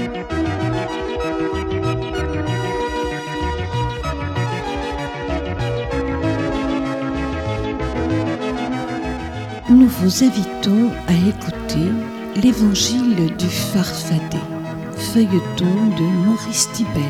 Nous vous invitons à écouter l'Évangile du Farfadet, feuilleton de Maurice Thibert.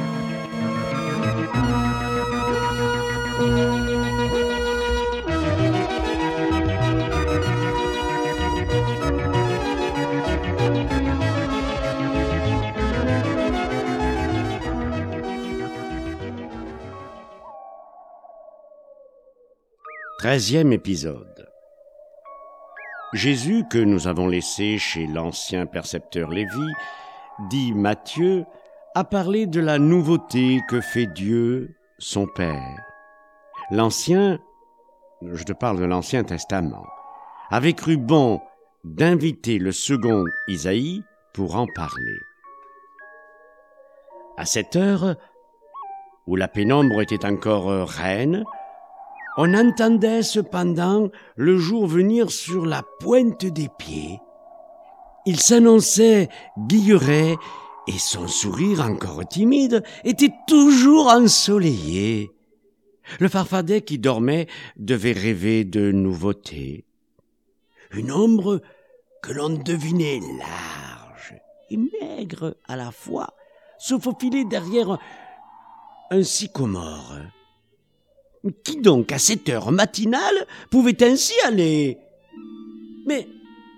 Treizième épisode. Jésus, que nous avons laissé chez l'ancien percepteur Lévi, dit Matthieu, a parlé de la nouveauté que fait Dieu, son Père. L'Ancien, je te parle de l'Ancien Testament, avait cru bon d'inviter le second Isaïe pour en parler. À cette heure, où la pénombre était encore reine, on entendait cependant le jour venir sur la pointe des pieds. Il s'annonçait guilleret et son sourire encore timide était toujours ensoleillé. Le farfadet qui dormait devait rêver de nouveautés. Une ombre que l'on devinait large et maigre à la fois se faufilait derrière un sycomore. Qui donc, à cette heure matinale, pouvait ainsi aller? Mais,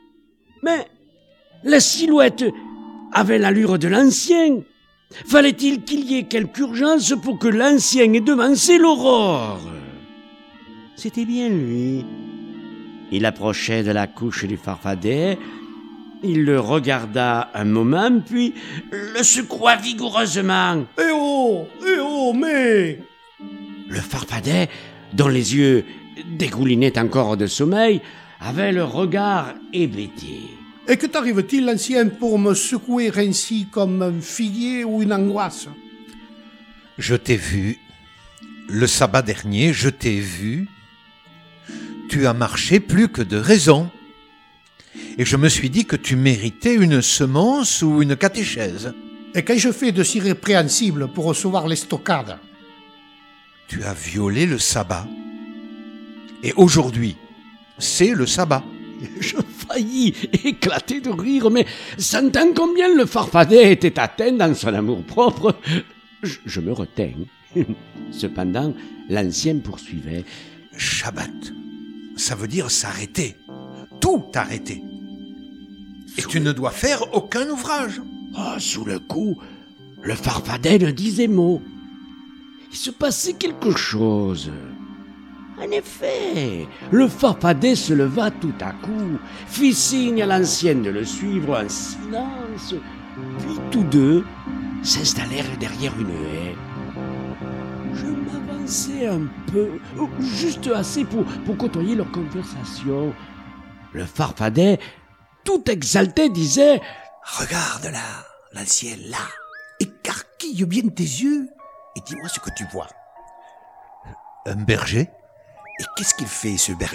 la silhouette avait l'allure de l'ancien. Fallait-il qu'il y ait quelque urgence pour que l'ancien ait devancé l'aurore? C'était bien lui. Il approchait de la couche du farfadet, il le regarda un moment, puis le secoua vigoureusement. « Eh oh, mais... » Le farfadet, dont les yeux dégoulinaient encore de sommeil, avait le regard hébété. « Et que t'arrive-t-il, l'ancien, pour me secouer ainsi comme un figuier ou une angoisse ?»« Je t'ai vu. Le sabbat dernier, je t'ai vu. Tu as marché plus que de raison. Et je me suis dit que tu méritais une semence ou une catéchèse. »« Et qu'ai-je fait de si répréhensible pour recevoir l'estocade ?» Tu as violé le sabbat. Et aujourd'hui, c'est le sabbat. Je faillis éclater de rire, mais sentant combien le farfadet était atteint dans son amour-propre, je me retins. Cependant, l'ancien poursuivait. Shabbat, ça veut dire s'arrêter. Tout arrêter. Et tu ne dois faire aucun ouvrage. Sous le coup, le farfadet ne disait mot. Il se passait quelque chose. En effet, le farfadet se leva tout à coup, fit signe à l'ancienne de le suivre en silence, puis tous deux s'installèrent derrière une haie. Je m'avançai un peu, juste assez pour côtoyer leur conversation. Le farfadet, tout exalté, disait « Regarde là, l'ancienne là, écarquille bien tes yeux. Et dis-moi ce que tu vois. » Un berger ? Et qu'est-ce qu'il fait, ce berger ?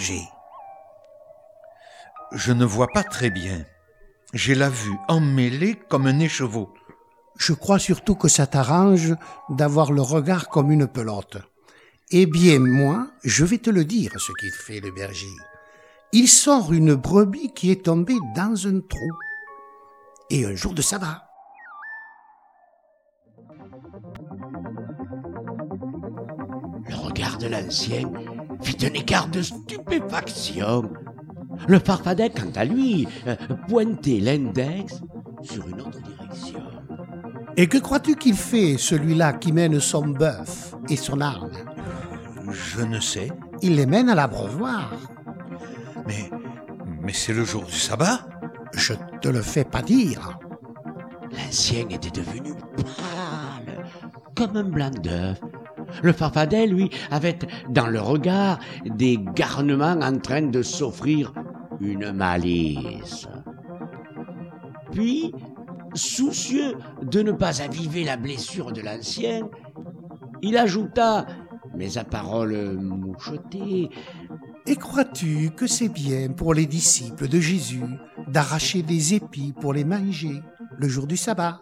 Je ne vois pas très bien. J'ai la vue emmêlée comme un écheveau. Je crois surtout que ça t'arrange d'avoir le regard comme une pelote. Eh bien, moi, je vais te le dire, ce qu'il fait, le berger. Il sort une brebis qui est tombée dans un trou. Et un jour de sabbat. Le regard de l'ancien fit un écart de stupéfaction. Le farfadet, quant à lui, pointait l'index sur une autre direction. « Et que crois-tu qu'il fait, celui-là qui mène son bœuf et son âne ?»« Je ne sais. »« Il les mène à l'abreuvoir. »« Mais c'est le jour du sabbat ?»« Je te le fais pas dire. » L'ancien était devenu pâle, comme un blanc d'œuf. Le farfadet, lui, avait dans le regard des garnements en train de s'offrir une malice. Puis, soucieux de ne pas aviver la blessure de l'ancien, il ajouta, mais à parole mouchetée, « Et crois-tu que c'est bien pour les disciples de Jésus d'arracher des épis pour les manger ? le jour du sabbat.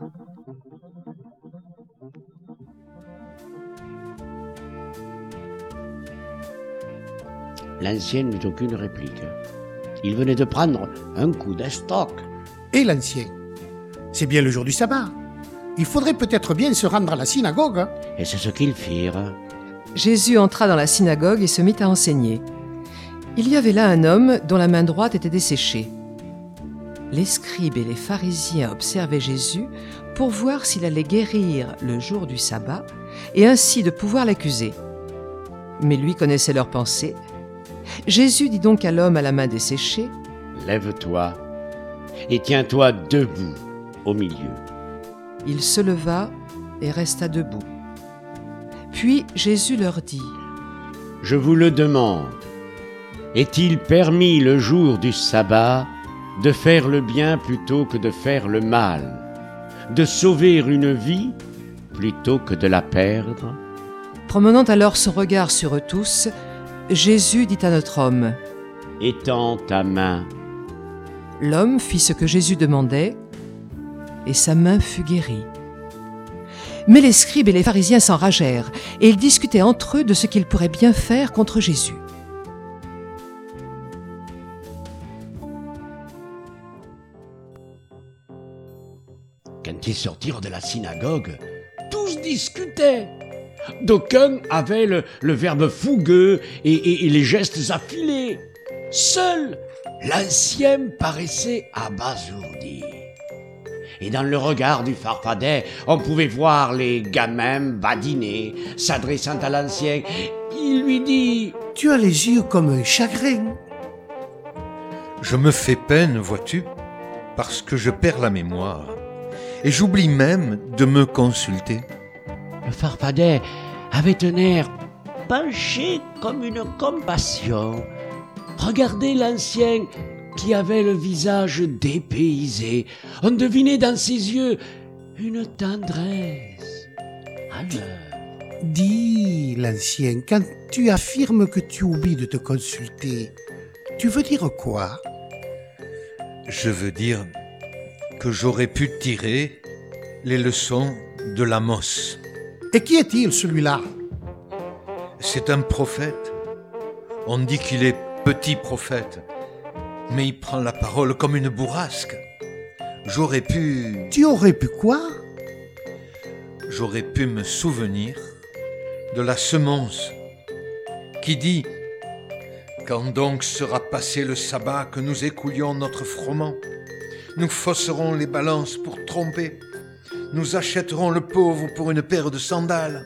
L'ancien n'eut aucune réplique. Il venait de prendre un coup d'estoc. Et l'ancien, c'est bien le jour du sabbat. Il faudrait peut-être bien se rendre à la synagogue. Hein. Et c'est ce qu'ils firent. Jésus entra dans la synagogue et se mit à enseigner. Il y avait là un homme dont la main droite était desséchée. Les scribes et les pharisiens observaient Jésus pour voir s'il allait guérir le jour du sabbat et ainsi de pouvoir l'accuser. Mais lui connaissait leurs pensées. Jésus dit donc à l'homme à la main desséchée : « Lève-toi et tiens-toi debout au milieu. » Il se leva et resta debout. Puis Jésus leur dit : « Je vous le demande, est-il permis le jour du sabbat de faire le bien plutôt que de faire le mal, de sauver une vie plutôt que de la perdre ?» Promenant alors son regard sur eux tous, Jésus dit à notre homme : « Étends ta main. » L'homme fit ce que Jésus demandait, et sa main fut guérie. Mais les scribes et les pharisiens s'enragèrent, et ils discutaient entre eux de ce qu'ils pourraient bien faire contre Jésus. Quand ils sortirent de la synagogue, tous discutaient. D'aucuns avaient le verbe fougueux et les gestes affilés. Seul l'ancien paraissait abasourdi. Et dans le regard du farfadet, on pouvait voir les gamins badiner, s'adressant à l'ancien. Il lui dit : « Tu as les yeux comme un chagrin. » Je me fais peine, vois-tu, parce que je perds la mémoire. Et j'oublie même de me consulter. Le farfadet avait un air penché comme une compassion. Regardez l'ancien qui avait le visage dépaysé. On devinait dans ses yeux une tendresse. Alors, Dis, l'ancien, quand tu affirmes que tu oublies de te consulter, tu veux dire quoi ? Je veux dire que j'aurais pu tirer les leçons de l'Amos. Et qui est-il, celui-là ? C'est un prophète. On dit qu'il est petit prophète, mais il prend la parole comme une bourrasque. J'aurais pu... Tu aurais pu quoi ? J'aurais pu me souvenir de la semence qui dit : quand donc sera passé le sabbat que nous écoulions notre froment, nous fausserons les balances pour tromper, nous achèterons le pauvre pour une paire de sandales.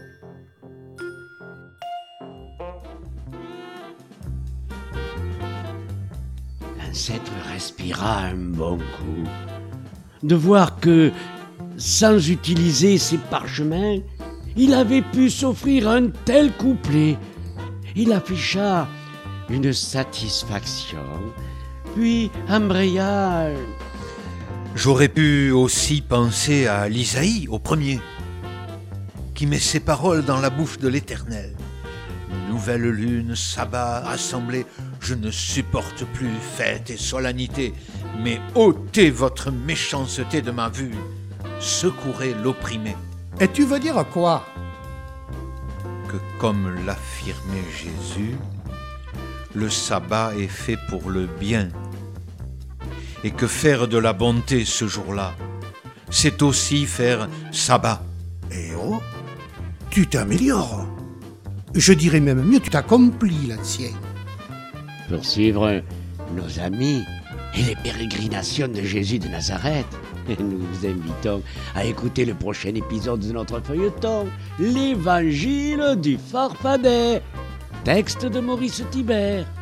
l'ancêtre respira un bon coup. De voir que, sans utiliser ses parchemins, il avait pu s'offrir un tel couplet. Il afficha une satisfaction, puis embraya. J'aurais pu aussi penser à l'Isaïe, au premier, qui met ses paroles dans la bouche de l'Éternel. Nouvelle lune, sabbat, assemblée, je ne supporte plus fête et solennité, mais ôtez votre méchanceté de ma vue, secourez l'opprimé. Et tu veux dire quoi ? Que comme l'affirmait Jésus, le sabbat est fait pour le bien, et que faire de la bonté ce jour-là, c'est aussi faire sabbat. Eh oh, tu t'améliores. Je dirais même mieux, tu t'accomplis, l'ancien. Pour suivre nos amis et les pérégrinations de Jésus de Nazareth, nous vous invitons à écouter le prochain épisode de notre feuilleton, l'Évangile du Farfadet, texte de Maurice Thibert.